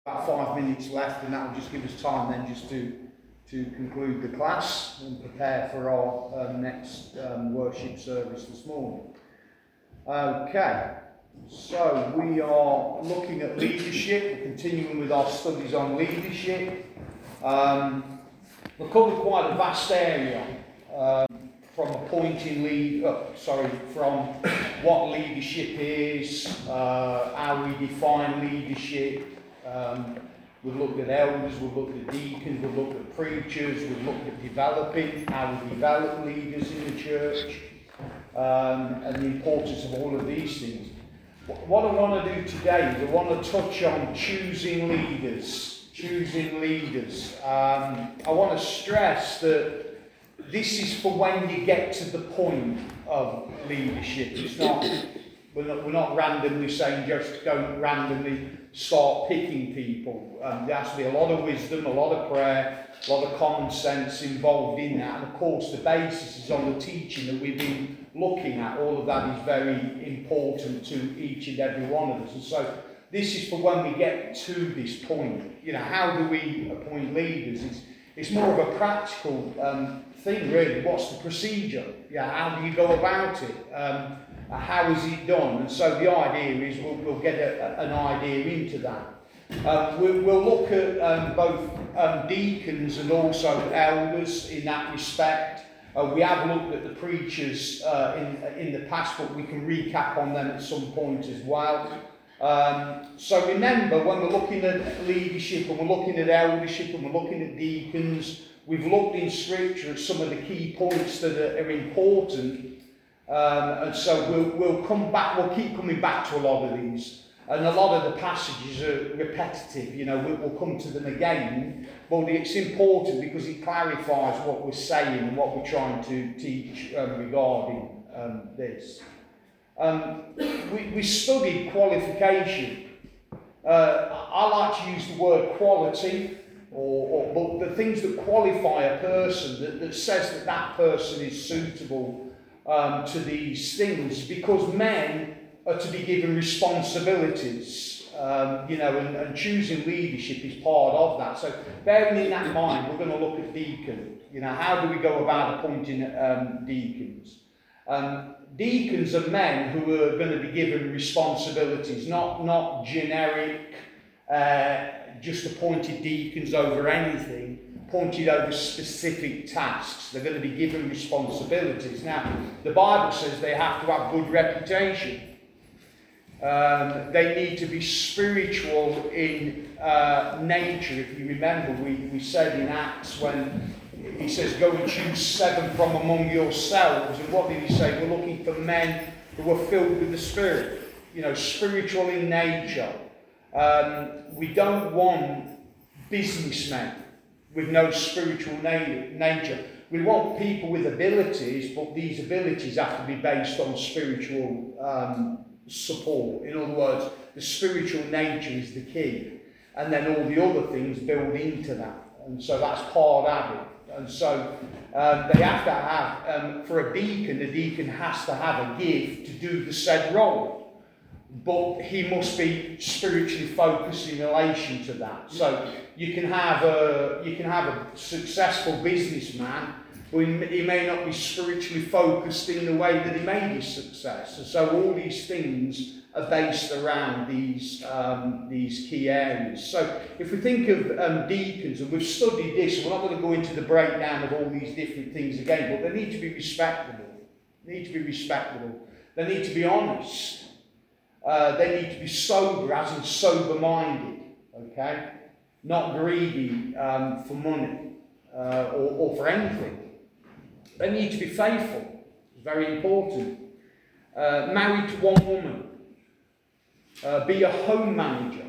About 5 minutes left, and that will just give us time then just to conclude the class and prepare for our next worship service this morning. Okay, so we are looking at leadership, continuing with our studies on leadership. We've covered quite a vast area, from from what leadership is, how we define leadership. We've looked at elders, we've looked at deacons, we've looked at preachers, we've looked at developing, how we develop leaders in the church, and the importance of all of these things. What I want to do today is I want to touch on choosing leaders. I want to stress that this is for when you get to the point of leadership. It's not, we're not randomly saying just don't randomly start picking people. There has to be a lot of wisdom, a lot of prayer, a lot of common sense involved in that. And of course the basis is on the teaching that we've been looking at. All of that is very important to each and every one of us. And so this is for when we get to this point. You know, how do we appoint leaders? It's more of a practical thing, really. What's the procedure? Yeah, how do you go about it? How is it done? And so the idea is we'll get an idea into that. We'll look at both deacons and also elders in that respect. We have looked at the preachers in the past, but we can recap on them at some point as well. So remember, when we're looking at leadership and we're looking at eldership and we're looking at deacons, we've looked in Scripture at some of the key points that are important. And so we'll come back, we'll keep coming back to a lot of these. And a lot of the passages are repetitive, you know, we'll come to them again. But it's important because it clarifies what we're saying and what we're trying to teach regarding this. We studied qualification. I like to use the word quality, but the things that qualify a person, that says that person is suitable to these things, because men are to be given responsibilities, and choosing leadership is part of that. So bearing in that mind, we're going to look at deacon. You know, how do we go about appointing deacons? Deacons are men who are going to be given responsibilities, not generic, just appointed deacons over anything, appointed over specific tasks. They're going to be given responsibilities. Now, the Bible says they have to have good reputation. They need to be spiritual in nature. If you remember, we said in Acts when he says, go and choose 7 from among yourselves. And what did he say? We're looking for men who are filled with the Spirit, spiritual in nature. We don't want businessmen with no spiritual nature. We want people with abilities, but these abilities have to be based on spiritual support. In other words, the spiritual nature is the key. And then all the other things build into that. And so that's part of it. And so they have to have, for a deacon has to have a gift to do the said role. But he must be spiritually focused in relation to that. So you can have a successful businessman, but he may not be spiritually focused in the way that he made his success. And so all these things are based around these key areas. So if we think of deacons, and we've studied this, we're not going to go into the breakdown of all these different things again, but they need to be respectable. They need to be respectable. They need to be honest. They need to be sober, as in sober-minded, okay? Not greedy for money or for anything. They need to be faithful. It's very important. Married to one woman. Be a home manager.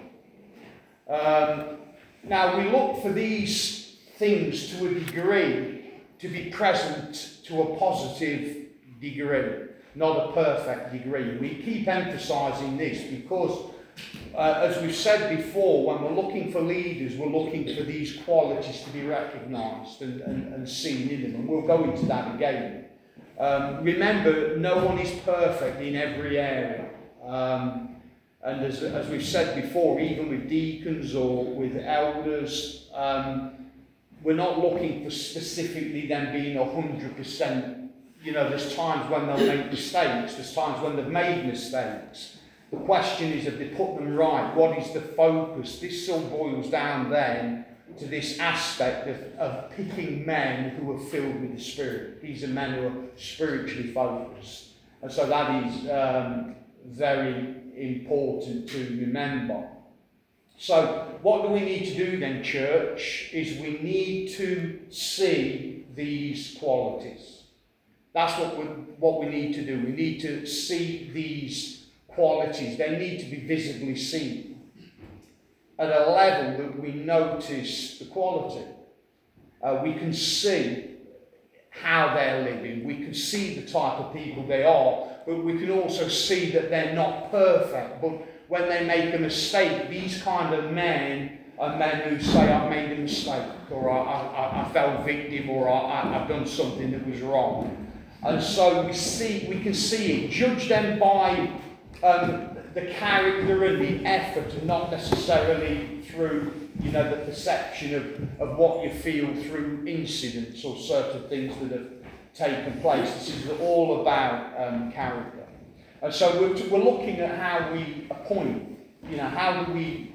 Now, we look for these things to a degree to be present to a positive degree, not a perfect degree. We keep emphasising this because, as we've said before, when we're looking for leaders, we're looking for these qualities to be recognised and seen in them. And we'll go into that again. Remember, no one is perfect in every area. And as we've said before, even with deacons or with elders, we're not looking for specifically them being 100%. There's times when they'll make mistakes. There's times when they've made mistakes. The question is, have they put them right? What is the focus? This still boils down then to this aspect of picking men who are filled with the Spirit. These are men who are spiritually focused. And so that is very important to remember. So what do we need to do then, church, is we need to see these qualities. That's what we need to do. We need to see these qualities. They need to be visibly seen at a level that we notice the quality. We can see how they're living. We can see the type of people they are, but we can also see that they're not perfect. But when they make a mistake, these kind of men are men who say, I've made a mistake, or I fell victim, or I've done something that was wrong. And so we can see it, judge them by the character and the effort, and not necessarily through the perception of what you feel through incidents or certain things that have taken place. This is all about character. And so we're looking at how we appoint. How do we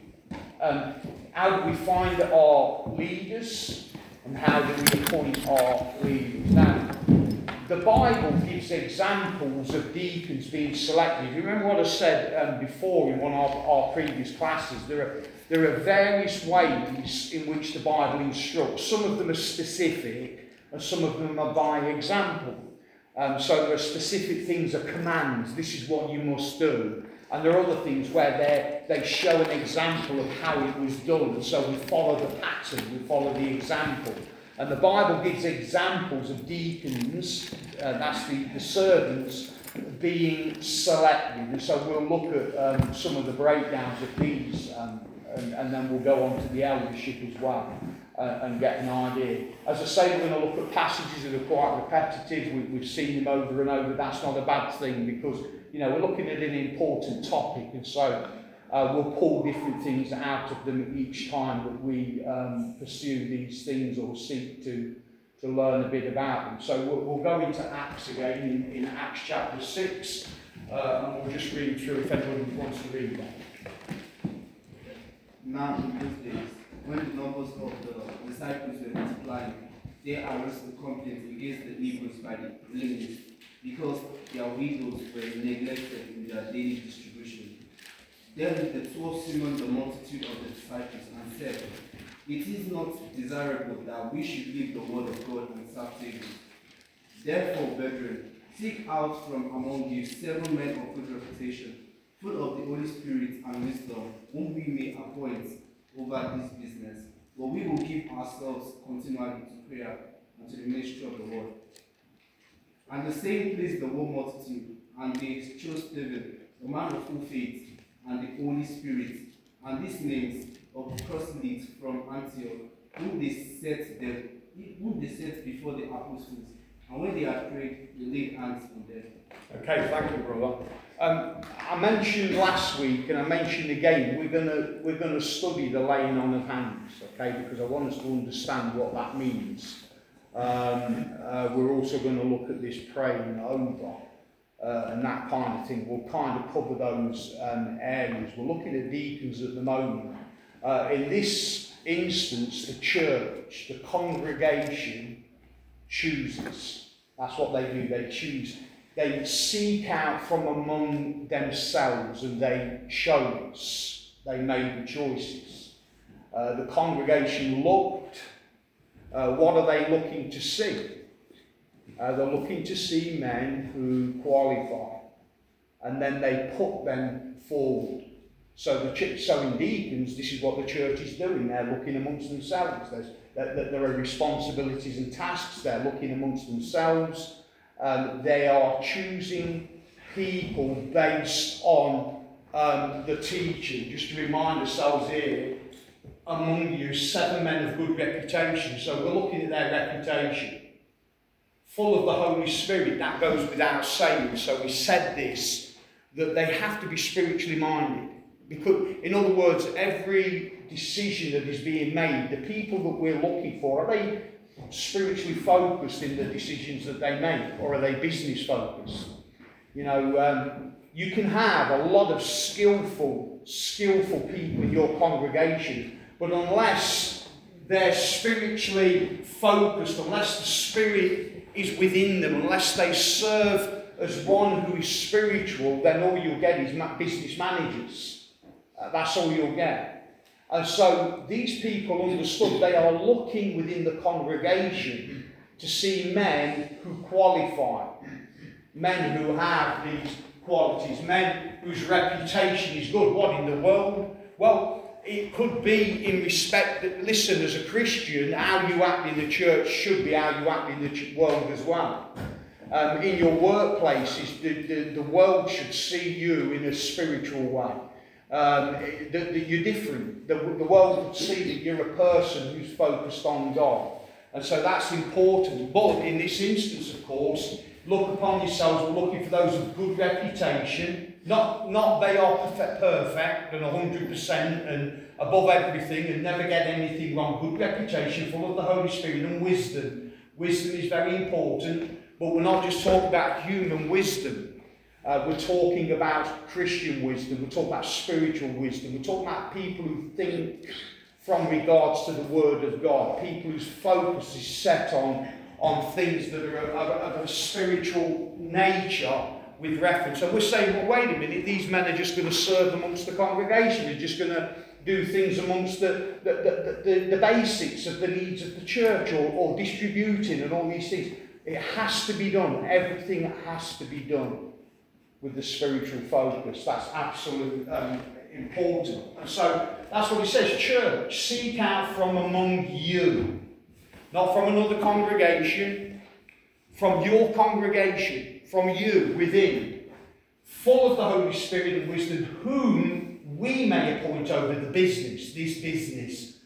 find our leaders, and how do we appoint our leaders? Now, the Bible gives examples of deacons being selected. You remember what I said before in one of our previous classes? There are various ways in which the Bible instructs. Some of them are specific, and some of them are by example. So there are specific things, are commands. This is what you must do. And there are other things where they show an example of how it was done. And so we follow the pattern, we follow the example. And the Bible gives examples of deacons, that's the servants, being selected. And so we'll look at some of the breakdowns of these, and then we'll go on to the eldership as well, and get an idea. As I say, we're going to look at passages that are quite repetitive. We've seen them over and over. That's not a bad thing, because we're looking at an important topic, and so we'll pull different things out of them each time that we pursue these things or seek to learn a bit about them. So we'll go into Acts again, in Acts chapter 6, and we'll just read through if anybody wants to read that. Now in those days, when the numbers of the disciples were multiplying, they arrested complaints against the Hebrews by the Hellenists, because their widows were neglected in their daily distribution. Then the 12 summoned the multitude of the disciples and said, it is not desirable that we should leave the word of God and serve tables. Therefore, brethren, seek out from among you 7 men of good reputation, full of the Holy Spirit and wisdom, whom we may appoint over this business. But we will give ourselves continually to prayer and to the ministry of the word. And the same pleased the whole multitude, and they chose Stephen, a man of full faith, and the Holy Spirit, and these names of proselytes from Antioch, whom they set before the apostles. And when they had prayed, they laid hands on them. Okay, thank you, brother. I mentioned last week, and I mentioned again, we're gonna study the laying on of hands, okay? Because I want us to understand what that means. We're also going to look at this praying over and that kind of thing. We'll kind of cover those areas. We're looking at deacons at the moment. In this instance, the church, the congregation chooses. That's what they do. They choose. They seek out from among themselves, and they chose. They made the choices. The congregation looked. What are they looking to see? They're looking to see men who qualify, and then they put them forward. So in deacons, this is what the church is doing. They're looking amongst themselves. There are responsibilities and tasks. They're looking amongst themselves. They are choosing people based on the teaching. Just to remind ourselves here, among you 7 men of good reputation. So we're looking at their reputation. Full of the Holy Spirit, that goes without saying. So we said this, that they have to be spiritually minded. Because, in other words, every decision that is being made, the people that we're looking for, are they spiritually focused in the decisions that they make, or are they business focused? You know, you can have a lot of skillful people in your congregation, but unless they're spiritually focused, unless the Spirit is within them, unless they serve as one who is spiritual, then all you'll get is business managers. That's all you'll get. And so these people understood they are looking within the congregation to see men who qualify, men who have these qualities, men whose reputation is good. What in the world? Well, it could be in respect that, listen, as a Christian, how you act in the church should be how you act in the world as well. In your workplaces, the world should see you in a spiritual way. That you're different. The world would see that you're a person who's focused on God. And so that's important. But in this instance, of course, look upon yourselves, we're looking for those of good reputation. Not they are perfect and 100% and above everything and never get anything wrong. Good reputation, full of the Holy Spirit and wisdom. Wisdom is very important, but we're not just talking about human wisdom. We're talking about Christian wisdom. We're talking about spiritual wisdom. We're talking about people who think from regards to the Word of God. People whose focus is set on things that are of a spiritual nature with reference. And we're saying, well, wait a minute, these men are just going to serve amongst the congregation. They're just going to do things amongst the basics of the needs of the church or distributing and all these things. It has to be done. Everything has to be done with the spiritual focus. That's absolutely important. And so that's what he says. Church, seek out from among you. Not from another congregation, from your congregation, from you within, full of the Holy Spirit and wisdom, whom we may appoint over the business, this business.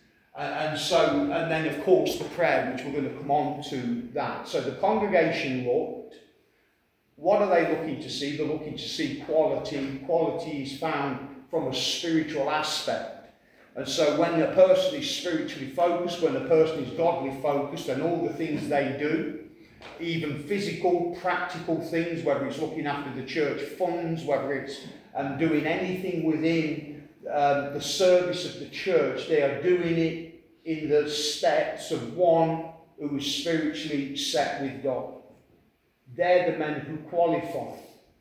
And then of course the prayer, which we're going to come on to that. So the congregation looked. What are they looking to see? They're looking to see quality. Quality is found from a spiritual aspect. And so when a person is spiritually focused, when a person is godly focused, and all the things they do, even physical, practical things, whether it's looking after the church funds, whether it's doing anything within the service of the church, they are doing it in the steps of one who is spiritually set with God. They're the men who qualify.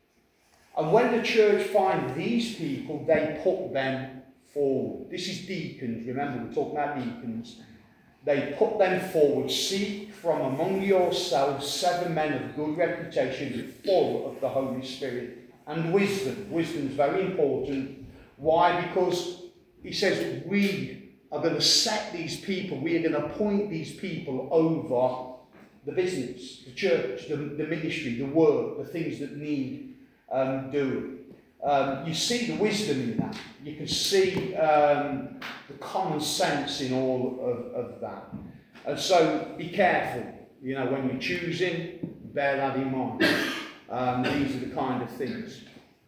And when the church finds these people, they put them forward. This is deacons. Remember, we're talking about deacons. They put them forward. Seek from among yourselves 7 men of good reputation, full of the Holy Spirit and wisdom. Wisdom is very important. Why? Because he says we are going to set these people, we are going to appoint these people over the business, the church, the ministry, the work, the things that need doing. You see the wisdom in that. You can see the common sense in all of that. And so be careful. You know, when you're choosing, bear that in mind. These are the kind of things.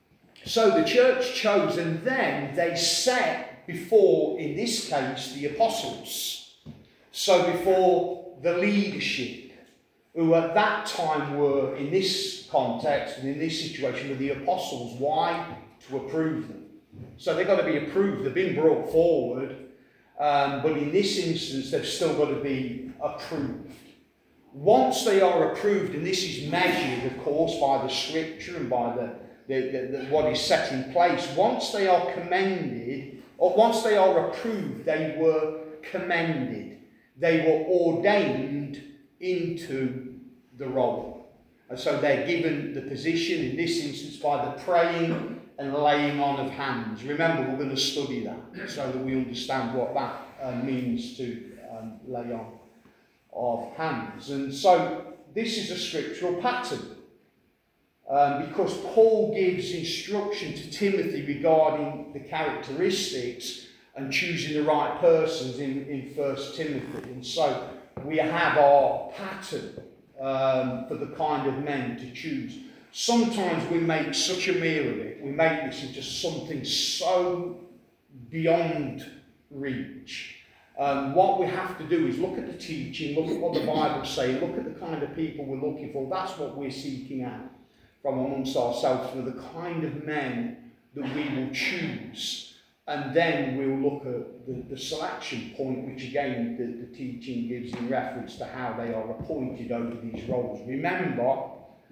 So the church chose, and then they set before, in this case, the apostles. So before the leadership, who at that time were, in this context and in this situation, were the apostles. Why? To approve them. So they've got to be approved. They've been brought forward, but in this instance, they've still got to be approved. Once they are approved, and this is measured, of course, by the Scripture and by what is set in place, once they are commended, or once they are approved, they were commended. They were ordained into the role. And so they're given the position, in this instance, by the praying and laying on of hands. Remember, we're going to study that so that we understand what that means to lay on of hands. And so this is a scriptural pattern. Because Paul gives instruction to Timothy regarding the characteristics and choosing the right persons in 1 Timothy. And so we have our pattern for the kind of men to choose. sometimes we make such a meal of it, we make this into something so beyond reach. What we have to do is look at the teaching, look at what the Bible says, look at the kind of people we're looking for. That's what we're seeking out from amongst ourselves, for the kind of men that we will choose. And then we'll look at the selection point, which again the teaching gives in reference to how they are appointed over these roles. Remember,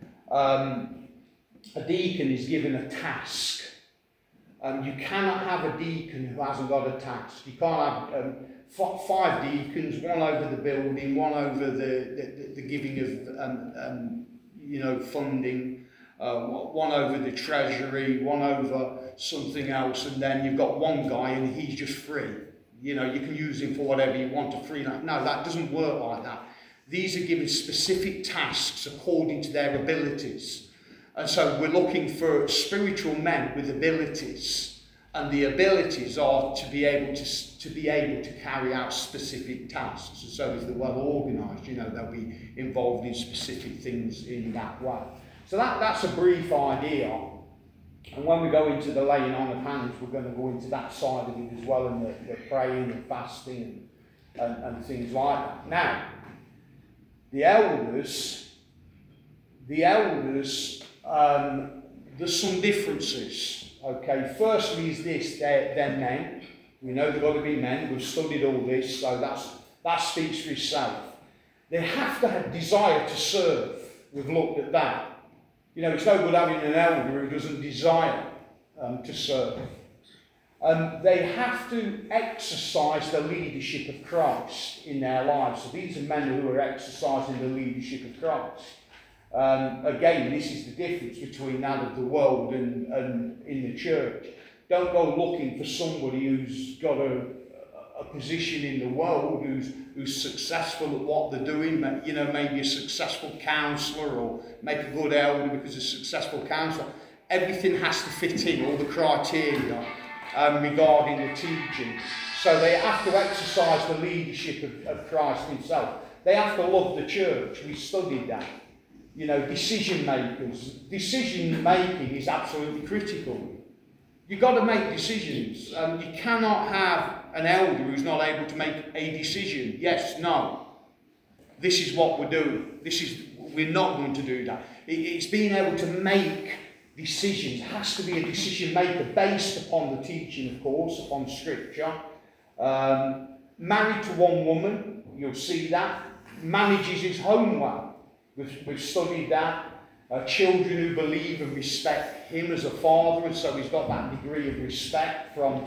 a deacon is given a task. You cannot have a deacon who hasn't got a task. You can't have 5 deacons, one over the building, one over the giving of funding, one over the treasury, one over something else, and then you've got one guy and he's just free. You can use him for whatever you want to free. No, that doesn't work like that. These are given specific tasks according to their abilities. And so we're looking for spiritual men with abilities, and the abilities are to be able to carry out specific tasks. And so if they're well organised, they'll be involved in specific things in that way. So that's a brief idea. And when we go into the laying on of hands, we're going to go into that side of it as well, and the praying and fasting and things like that. Now, the elders, there's some differences. Okay, firstly is this, they're men. We know they've got to be men. We've studied all this, so that speaks for itself. They have to have desire to serve. We've looked at that. It's no good having an elder who doesn't desire to serve. They have to exercise the leadership of Christ in their lives. So these are men who are exercising the leadership of Christ. Again, this is the difference between that of the world and in the church. Don't go looking for somebody who's got a position in the world, who's successful at what they're doing, maybe a successful counsellor, or make a good elder because a successful counsellor. Everything has to fit in, all the criteria regarding the teaching. So they have to exercise the leadership of Christ himself. They have to love the church. We studied that. Decision makers. Decision making is absolutely critical. You've got to make decisions. You cannot have an elder who's not able to make a decision. Yes, no. This is what we're doing. We're not going to do that. It's being able to make decisions. It has to be a decision maker based upon the teaching, of course, upon Scripture. Married to one woman, you'll see that. Manages his home well. We've studied that. Children who believe and respect him as a father, and so he's got that degree of respect from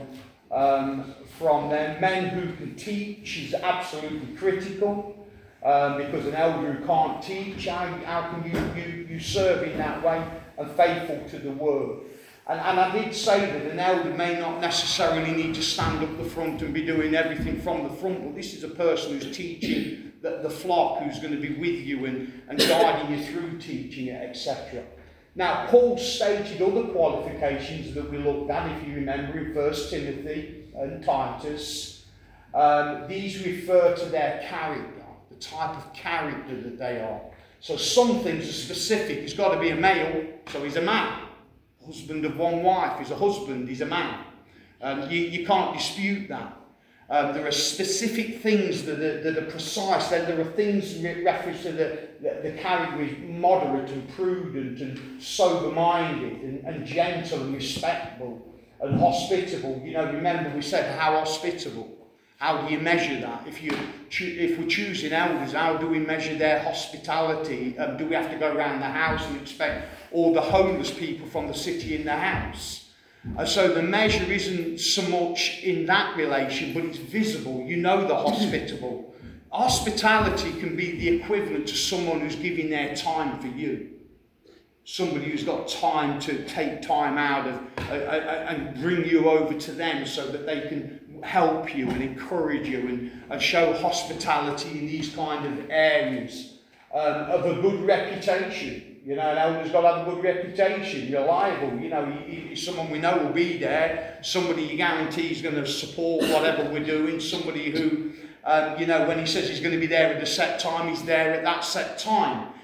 them. Men who can teach is absolutely critical, because an elder who can't teach, how can you serve in that way and faithful to the word? And I did say that an elder may not necessarily need to stand up the front and be doing everything from the front, but this is a person who's teaching the flock, who's going to be with you and guiding you through teaching it, etc. Now, Paul stated other qualifications that we looked at, if you remember, in 1 Timothy and Titus. These refer to their character, the type of character that they are. So some things are specific. He's got to be a male, so he's a man. Husband of one wife is a husband, he's a man. You can't dispute that. There are specific things that are precise. Then there are things in reference to the character is moderate and prudent and sober-minded and gentle and respectable and hospitable. Remember we said how hospitable. How do you measure that? If we're choosing elders, how do we measure their hospitality? Do we have to go around the house and expect all the homeless people from the city in the house? So the measure isn't so much in that relation, but it's visible. The hospitable. Hospitality can be the equivalent to someone who's giving their time for you. Somebody who's got time to take time out and bring you over to them so that they can help you and encourage you and show hospitality in these kind of areas of a good reputation. An elder's got to have a good reputation, reliable. He's someone we know will be there, somebody you guarantee is going to support whatever we're doing, somebody who, when he says he's going to be there at a set time, he's there at that set time.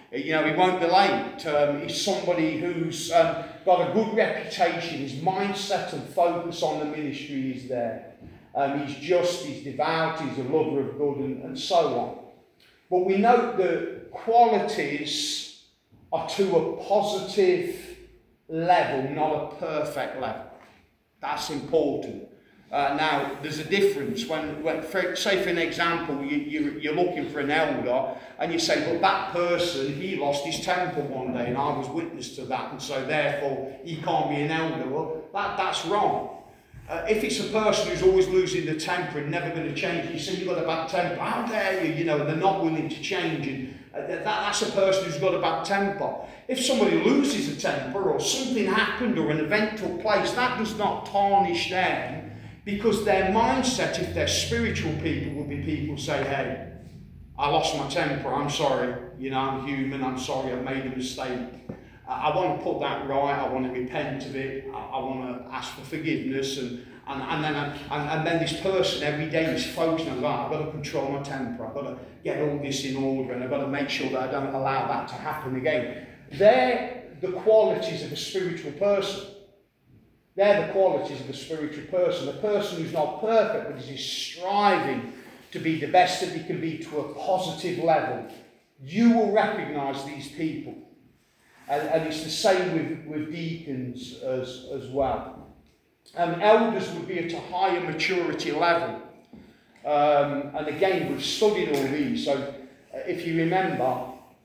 He won't be late. He's somebody who's got a good reputation. His mindset and focus on the ministry is there. He's just, he's devout, he's a lover of good, and so on. But we note that qualities are to a positive level, not a perfect level. That's important. Now, there's a difference when say for an example, you're looking for an elder and you say, but that person, he lost his temper one day and I was witness to that, and so therefore he can't be an elder. Well, that's wrong. If it's a person who's always losing the temper and never going to change, you say you've got a bad temper, how dare you, and they're not willing to change, and that's a person who's got a bad temper. If somebody loses a temper or something happened or an event took place, that does not tarnish them. Because their mindset, if they're spiritual people, would be people who say, hey, I lost my temper, I'm sorry, I'm human, I'm sorry, I made a mistake. I want to put that right, I want to repent of it, I want to ask for forgiveness, and then this person every day is focusing on that. I've got to control my temper, I've got to get all this in order, and I've got to make sure that I don't allow that to happen again. They're the qualities of a spiritual person. They're the qualities of a spiritual person. A person who's not perfect, but is striving to be the best that he can be to a positive level. You will recognise these people. And it's the same with deacons as well. Elders would be at a higher maturity level. And again, we've studied all these. So if you remember,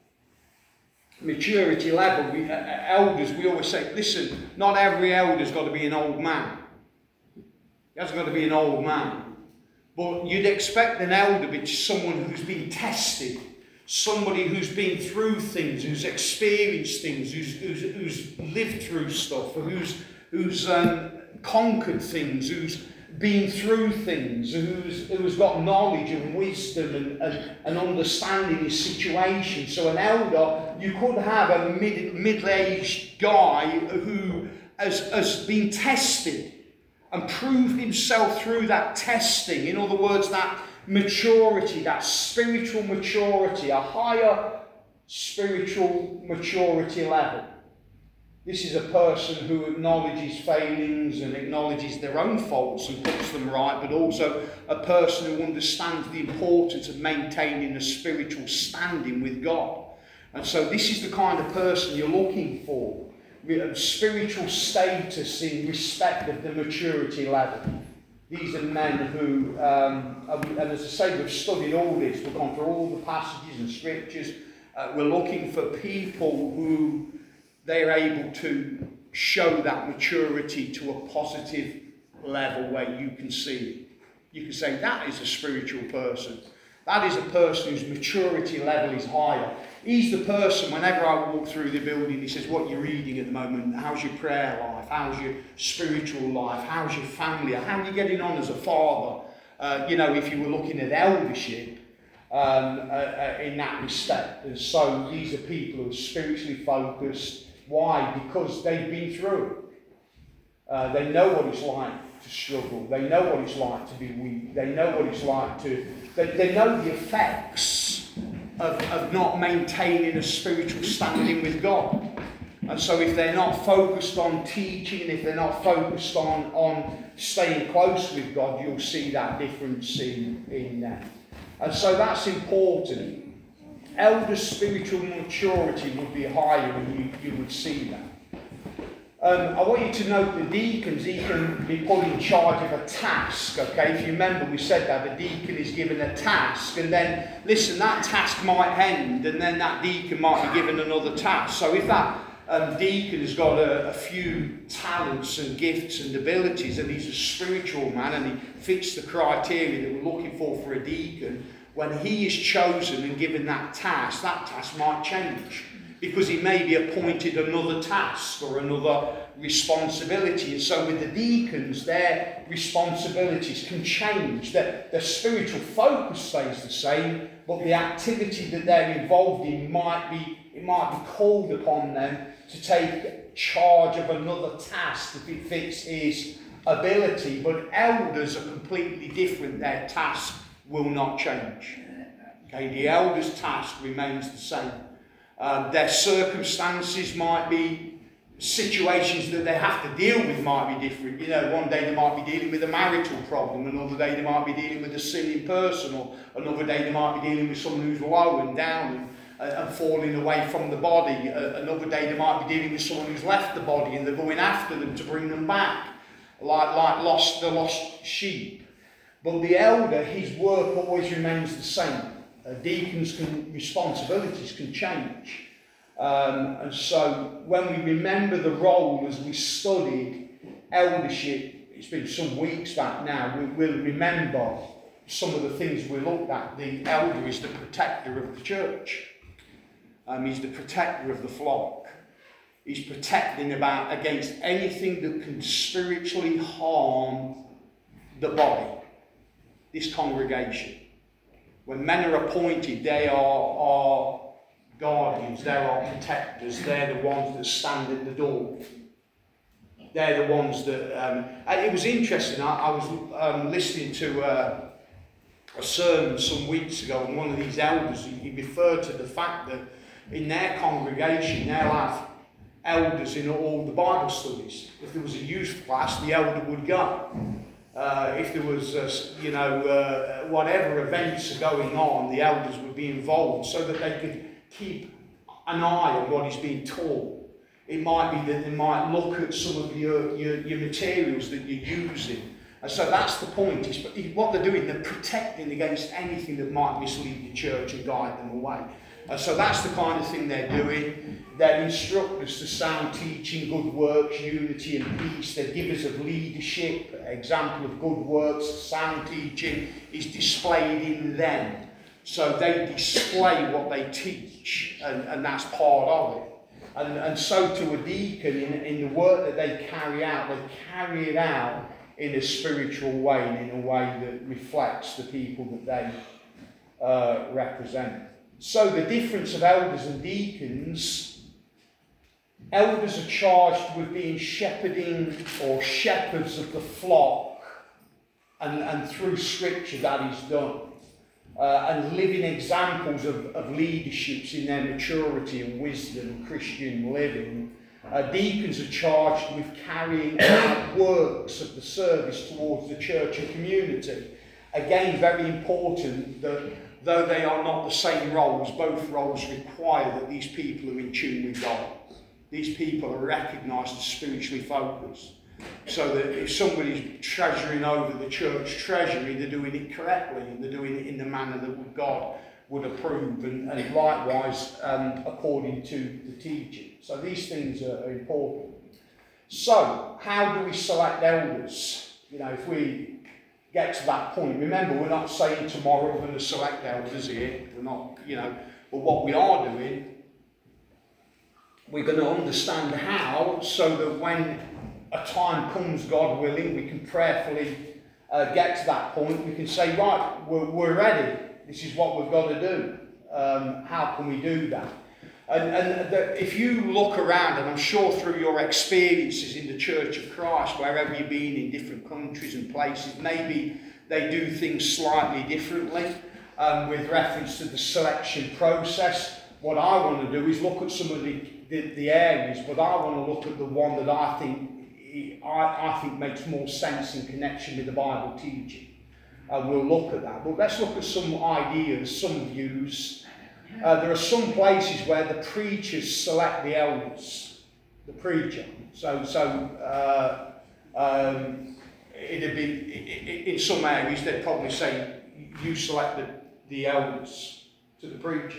maturity level, elders, we always say, listen, not every elder's got to be an old man. He hasn't got to be an old man. But you'd expect an elder to be someone who's been tested, somebody who's been through things, who's experienced things, who's lived through stuff, who's conquered things, who's been through things, who's got knowledge and wisdom and understanding his situation. So an elder, you could have a middle-aged guy who has been tested and proved himself through that testing. In other words, that maturity, that spiritual maturity, a higher spiritual maturity level. This is a person who acknowledges failings and acknowledges their own faults and puts them right, but also a person who understands the importance of maintaining a spiritual standing with God. And so this is the kind of person you're looking for, spiritual status in respect of the maturity level. These are men who, and as I say, we've studied all this, we've gone through all the passages and scriptures. We're looking for people who they're able to show that maturity to a positive level where you can see it. You can say, that is a spiritual person. That is a person whose maturity level is higher. He's the person, whenever I walk through the building, he says, what are you reading at the moment? How's your prayer life? How's your spiritual life? How's your family? How are you getting on as a father? If you were looking at eldership, in that respect. And so these are people who are spiritually focused. Why? Because they've been through it. They know what it's like to struggle. They know what it's like to be weak. They know what it's like to... They know the effects of not maintaining a spiritual standing with God. And so if they're not focused on teaching, if they're not focused on staying close with God, you'll see that difference in them. And so that's important. Elder spiritual maturity would be higher, and you would see that. I want you to note the deacons, he can be put in charge of a task, okay? If you remember, we said that the deacon is given a task, and then, listen, that task might end, and then that deacon might be given another task. So if that deacon has got a few talents and gifts and abilities, and he's a spiritual man, and he fits the criteria that we're looking for a deacon, when he is chosen and given that task might change. Because he may be appointed another task or another responsibility. And so with the deacons, their responsibilities can change. Their spiritual focus stays the same, but the activity that they're involved in might be called upon them to take charge of another task if it fits his ability. But elders are completely different. Their task will not change. Okay, the elder's task remains the same. Their circumstances might be situations that they have to deal with might be different. You know, one day they might be dealing with a marital problem, another day they might be dealing with a sinning person, or another day they might be dealing with someone who's low and down and falling away from the body. Another day they might be dealing with someone who's left the body and they're going after them to bring them back, like the lost sheep. But the elder, his work always remains the same. Deacons' responsibilities can change. And so when we remember the role as we studied eldership, it's been some weeks back now, we'll remember some of the things we looked at. The elder is the protector of the church. He's the protector of the flock. He's protecting against anything that can spiritually harm the body, this congregation. When men are appointed, they are guardians, they are protectors, they're the ones that stand at the door. They're the ones that... and it was interesting, I was listening to a sermon some weeks ago, and one of these elders, he referred to the fact that in their congregation they'll have elders in all the Bible studies. If there was a youth class, the elder would go. If there was, whatever events are going on, the elders would be involved so that they could keep an eye on what is being taught. It might be that they might look at some of your materials that you're using. And so that's the point. What they're doing, they're protecting against anything that might mislead the church and guide them away. And so that's the kind of thing they're doing. They instruct us to sound teaching, good works, unity and peace. They're givers of leadership. Example of good works, sound teaching is displayed in them. So they display what they teach, and that's part of it. And so to a deacon, in the work that they carry it out in a spiritual way and in a way that reflects the people that they represent. So the difference of elders and deacons: elders are charged with being shepherding or shepherds of the flock, and through Scripture that is done. And living examples of leaderships in their maturity and wisdom and Christian living. Deacons are charged with carrying out works of the service towards the church and community. Again, very important that though they are not the same roles, both roles require that these people are in tune with God. These people are recognised as spiritually focused. So that if somebody's treasuring over the church treasury, they're doing it correctly and they're doing it in the manner that God would approve, and likewise according to the teaching. So these things are important. So how do we select elders? You know, if we get to that point, remember, we're not saying tomorrow we're going to select elders here. We're not, but what we are doing, we're going to understand how, so that when a time comes, God willing, we can prayerfully get to that point. We can say, right, we're ready. This is what we've got to do. How can we do that? If you look around, and I'm sure through your experiences in the Church of Christ, wherever you've been in different countries and places, maybe they do things slightly differently with reference to the selection process. What I want to do is look at some of the areas, but I want to look at the one that I think makes more sense in connection with the Bible teaching. We'll look at that. But let's look at some ideas, some views. There are some places where the preachers select the elders. The preacher. It'd be in some areas they'd probably say you select the elders to the preacher.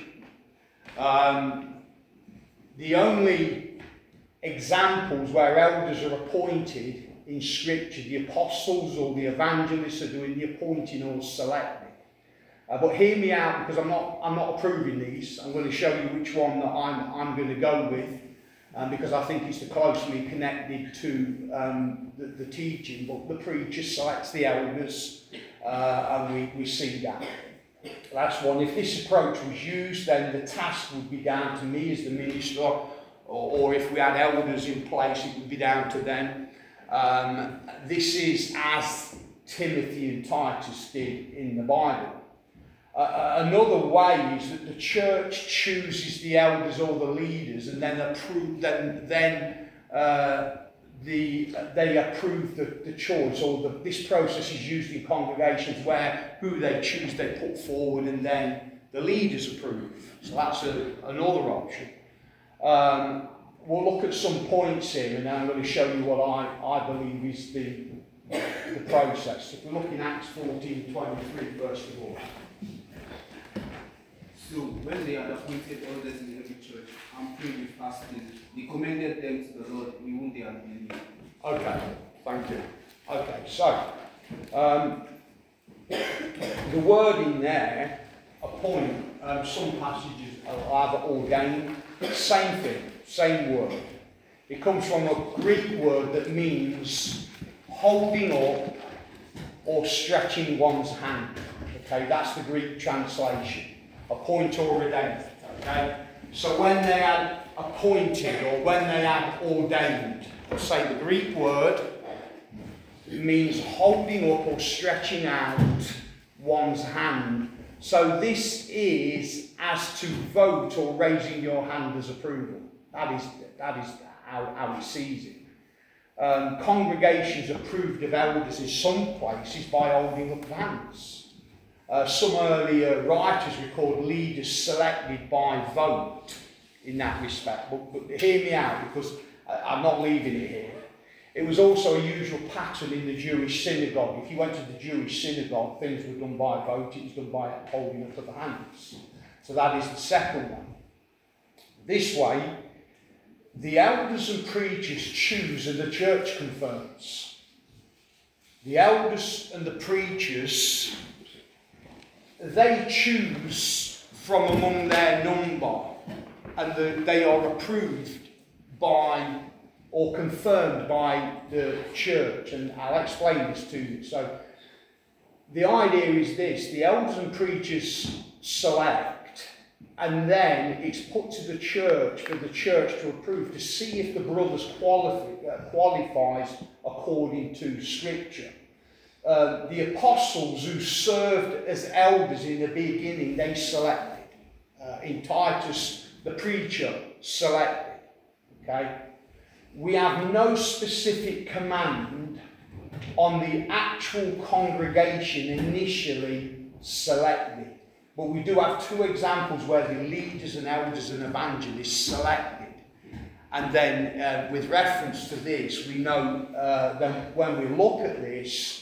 The only examples where elders are appointed in Scripture, the apostles or the evangelists are doing the appointing or selecting. But hear me out, because I'm not approving these. I'm going to show you which one that I'm going to go with, because I think it's the closely connected to the teaching. But the preacher selects the elders, and we see that. Last one. If this approach was used, then the task would be down to me as the minister, or if we had elders in place, it would be down to them. This is as Timothy and Titus did in the Bible. Another way is that the church chooses the elders or the leaders, and then they approve the choice, or this process is used in congregations where who they choose they put forward, and then the leaders approve. So that's another option. We'll look at some points here, and then I'm going to show you what I believe is the process. If we look in Acts 14:23, first of all. So when they had appointed elders in every church and prayed with fasting, they commended them to the Lord in whom they had believed. Okay, thank you. Okay, so the word in there, appoint, some passages are either ordained, same thing, same word. It comes from a Greek word that means holding up or stretching one's hand. Okay, that's the Greek translation. Appoint or ordained. Okay, so when they had appointed or when they had ordained, say the Greek word means holding up or stretching out one's hand. So this is as to vote or raising your hand as approval. That is how it sees it. Congregations approved of elders in some places by holding up hands. Some earlier writers record leaders selected by vote in that respect. But hear me out, because I'm not leaving it here. It was also a usual pattern in the Jewish synagogue. If you went to the Jewish synagogue, things were done by vote. It was done by holding up of the hands. So that is the second one. This way, the elders and preachers choose and the church confirms. The elders and the preachers, they choose from among their number, and they are approved by or confirmed by the church. And I'll explain this to you. So the idea is this: the elders and preachers select, and then it's put to the church for the church to approve, to see if the brothers qualifies according to Scripture. The apostles who served as elders in the beginning, they selected. In Titus, the preacher selected. Okay? We have no specific command on the actual congregation initially selected. But we do have two examples where the leaders and elders and evangelists selected. And then with reference to this, we know that when we look at this,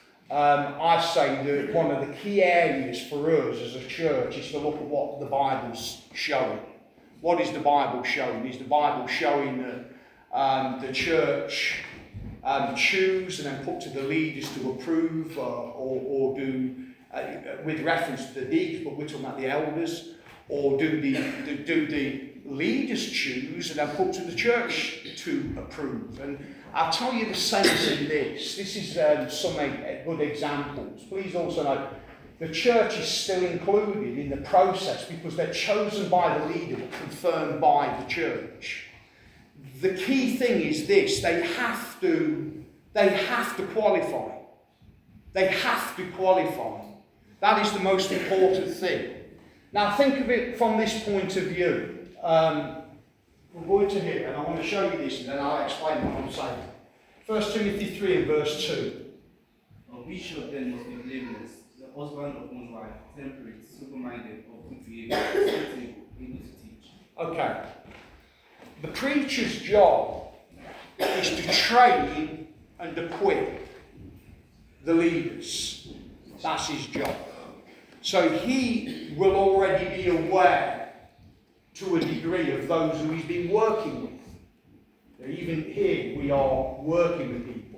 I say that one of the key areas for us as a church is to look at what the Bible's showing. What is the Bible showing? Is the Bible showing that the church choose and then put to the leaders to approve or do, with reference to the deacons, but we're talking about the elders, or do the leaders choose and then put to the church to approve? And I'll tell you the sense in this. This is some good examples. Please also note, the church is still included in the process because they're chosen by the leader but confirmed by the church. The key thing is this: they have to qualify. They have to qualify. That is the most important thing. Now think of it from this point of view. We're going to here, and I want to show you this, and then I'll explain what I'm saying. 1 Timothy 3 and verse 2. A bishop then must be blameless, the husband of one wife, temperate, sober-minded, of good behavior, sensible, able to teach. Okay. The preacher's job is to train and equip the leaders. That's his job. So he will already be aware to a degree of those who he's been working with. Even here we are working with people.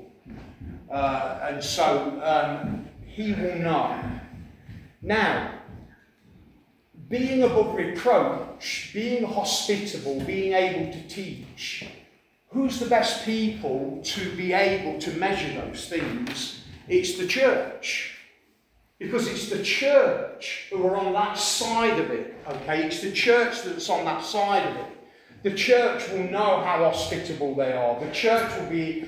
And so he will know. Now, being above reproach, being hospitable, being able to teach, who's the best people to be able to measure those things? It's the church. Because it's the church who are on that side of it, okay? It's the church that's on that side of it. The church will know how hospitable they are. The church will be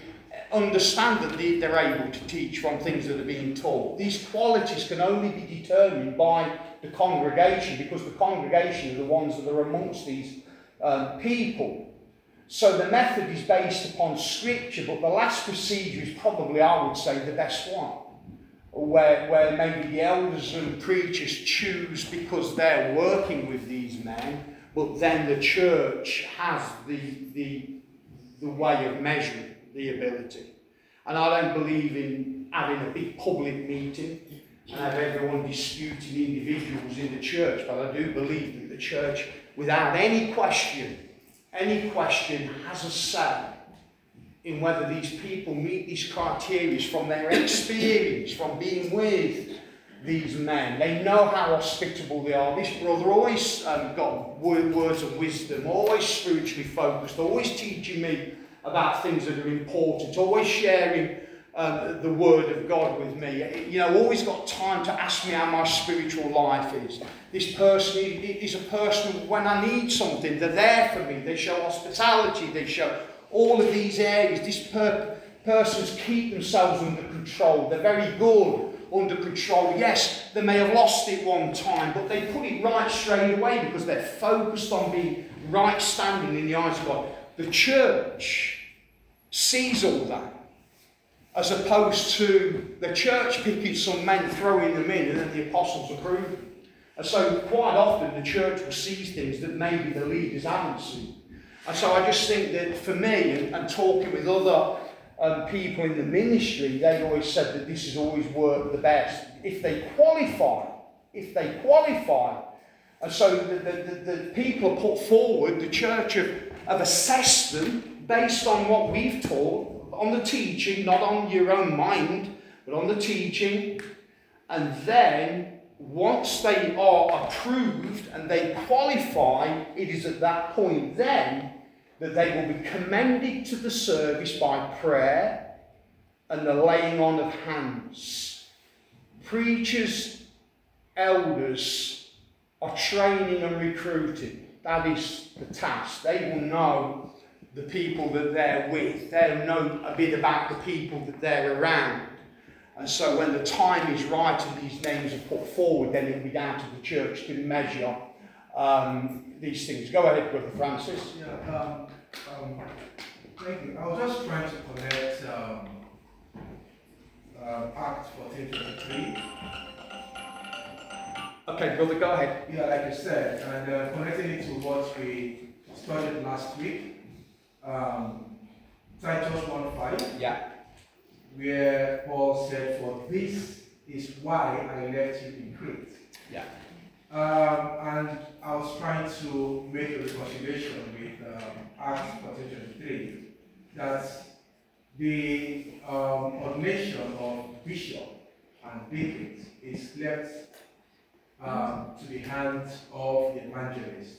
understand that they're able to teach from things that are being taught. These qualities can only be determined by the congregation, because the congregation are the ones that are amongst these people. So the method is based upon Scripture, but the last procedure is probably, I would say, the best one. Where maybe the elders and preachers choose because they're working with these men, but then the church has the way of measuring the ability. And I don't believe in having a big public meeting and have everyone disputing individuals in the church, but I do believe that the church, without any question, has a say in whether these people meet these criteria from their experience, from being with these men. They know how hospitable they are. This brother always got words of wisdom, always spiritually focused, always teaching me about things that are important, always sharing the word of God with me. You know, always got time to ask me how my spiritual life is. This person is a person, when I need something, they're there for me. They show hospitality, they show all of these areas. These persons keep themselves under control. They're very good under control. Yes, they may have lost it one time, but they put it right straight away because they're focused on being right standing in the eyes of God. The church sees all that, as opposed to the church picking some men, throwing them in, and then the apostles approve them. And so quite often the church will see things that maybe the leaders haven't seen. And so I just think that for me, and talking with other people in the ministry, they always said that this has always worked the best. If they qualify. And so the people are put forward, the church have assessed them based on what we've taught, on the teaching, not on your own mind, but on the teaching. And then, once they are approved and they qualify, it is at that point then that they will be commended to the service by prayer and the laying on of hands. Preachers, elders are training and recruiting. That is the task. They will know the people that they're with. They'll know a bit about the people that they're around. And so when the time is right and these names are put forward, then it'll be down to the church to measure these things. Go ahead, Brother Francis. Yeah, thank you. I was just trying to connect Acts 14:23. Okay, brother, go ahead. Yeah, like you said, and connecting it to what we studied last week, Titus 1:5. Yeah. Where Paul said, "For this is why I left you in Crete." Yeah. And I was trying to make a reconciliation with Acts 14:23, that the ordination of bishop and deacons is left to the hands of the evangelist,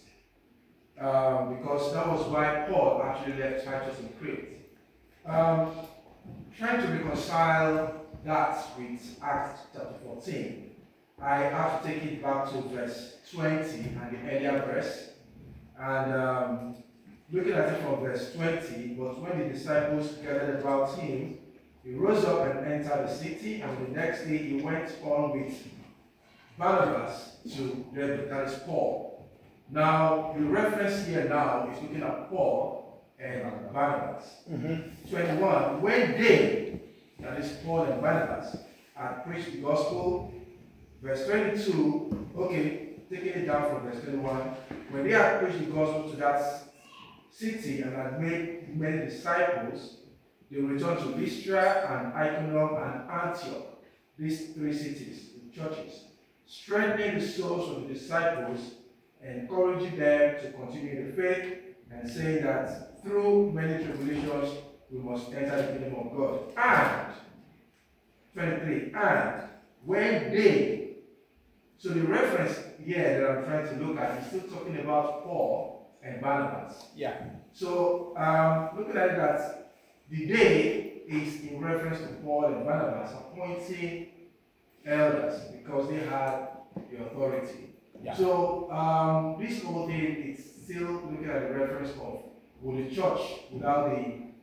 because that was why Paul actually left Titus in Crete. Trying to reconcile that with Acts chapter 14, I have to take it back to verse 20 and the earlier verse. And looking at it from verse 20, but when the disciples gathered about him, he rose up and entered the city, and the next day he went on with Barnabas to Derbe, that is Paul. Now, the reference here now is looking at Paul and Barnabas. 21, when they, that is Paul and Barnabas, had preached the gospel. Verse 22, okay, taking it down from verse 21, when they had preached the gospel to that city and had made many disciples, they returned to Lystra and Iconium and Antioch, these three cities, the churches, strengthening the souls of the disciples, encouraging them to continue in the faith, and saying that through many tribulations we must enter the kingdom of God. And 23, and when they, so the reference here that I'm trying to look at is still talking about Paul and Barnabas. Yeah. So looking at it, that the day is in reference to Paul and Barnabas appointing elders because they had the authority. Yeah. So this whole thing is still looking at the reference of, will the church, without the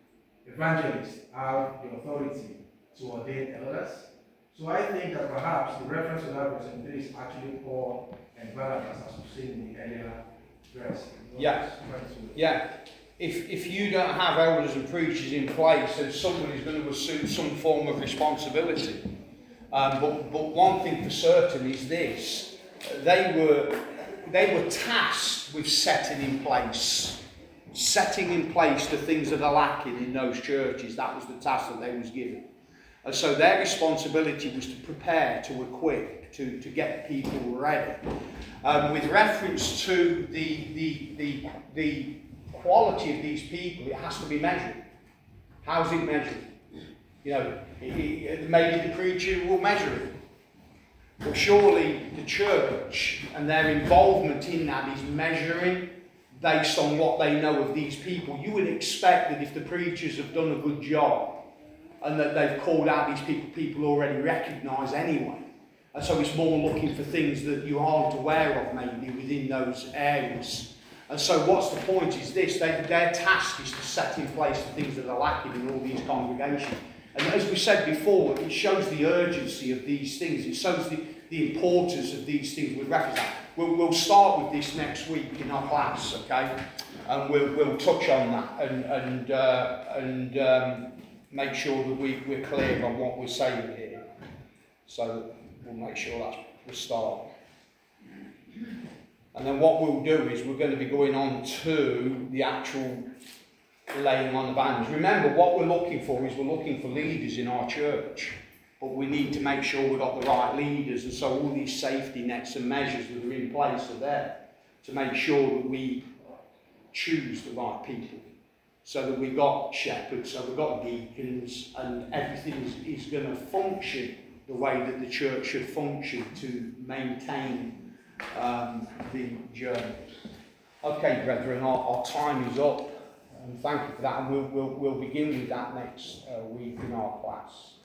evangelists have the authority to ordain elders. So I think that perhaps the reference to that verse 3 is actually Paul and Barnabas, as we've seen in the earlier verse. Yeah. Yeah. If you don't have elders and preachers in place, then somebody's going to assume some form of responsibility. But one thing for certain is this: they were tasked with setting in place the things that are lacking in those churches. That was the task that they was given. And so their responsibility was to prepare, to equip, to get people ready. With reference to the quality of these people, it has to be measured. How's it measured? You know, maybe the preacher will measure it. But surely the church and their involvement in that is measuring based on what they know of these people. You would expect that if the preachers have done a good job and that they've called out these people already recognise anyway. And so it's more looking for things that you aren't aware of maybe within those areas. And so what's the point is this: their task is to set in place the things that are lacking in all these congregations. And as we said before, it shows the urgency of these things. It shows the importance of these things with reference to that. We'll start with this next week in our class, okay? And we'll touch on that and make sure that we're clear on what we're saying here. So we'll make sure that's the start. And then what we'll do is we're going to be going on to the actual laying on of hands. Remember, what we're looking for is we're looking for leaders in our church. But we need to make sure we've got the right leaders, and so all these safety nets and measures that are in place are there to make sure that we choose the right people. So that we've got shepherds, so we've got deacons, and everything is going to function the way that the church should function to maintain the journey. Okay, brethren, our time is up, and thank you for that, and we'll begin with that next week in our class.